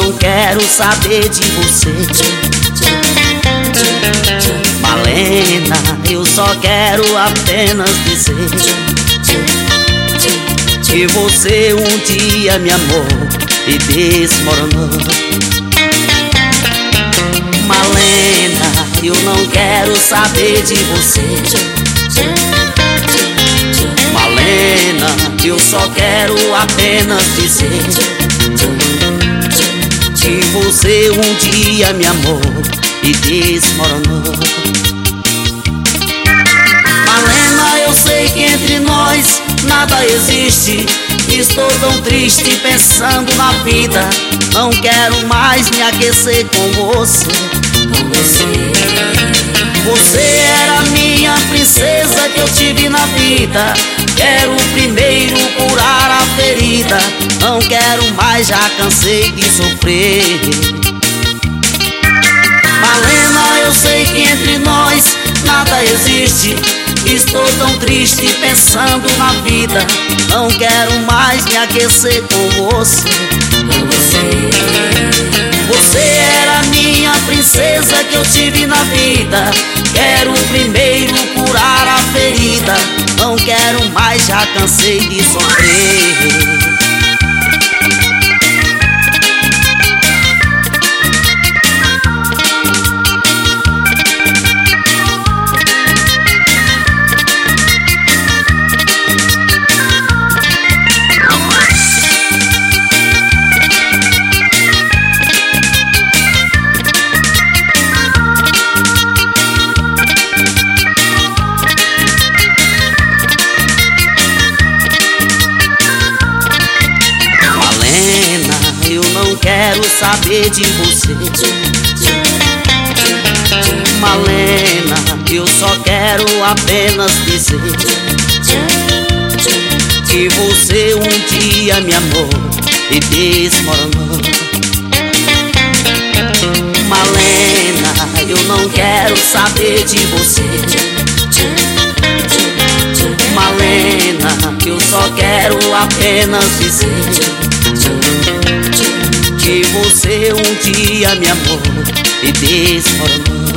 não quero saber de você. Malena, eu só quero apenas dizer que você um dia me amou e desmoronou. Malena, eu não quero saber de você. Malena, eu só quero apenas dizer que você um dia me amou e desmoronou. Malena, eu sei que entre nós nada existe. Estou tão triste pensando na vida. Não quero mais me aquecer com você. Você era a minha princesa que eu tive na vida. Quero primeiro curar a ferida. Não quero mais, já cansei de sofrer. Malena, eu sei que entre nós nada existe. Estou tão triste pensando na vida. Não quero mais me aquecer com você. Você era a minha princesa que eu tive na vida. Quero primeiro curar a ferida. Não quero mais, já cansei de sofrer. Quero saber de você. Malena, eu só quero apenas dizer que você um dia me amou e desmoronou. Malena, eu não quero saber de você. Malena, eu só quero apenas dizer que você um dia me amou e desmoronou.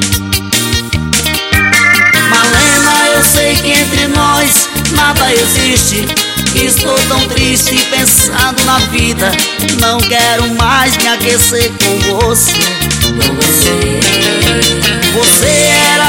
Malena, eu sei que entre nós nada existe. Estou tão triste pensando na vida. Não quero mais me aquecer com você. Você era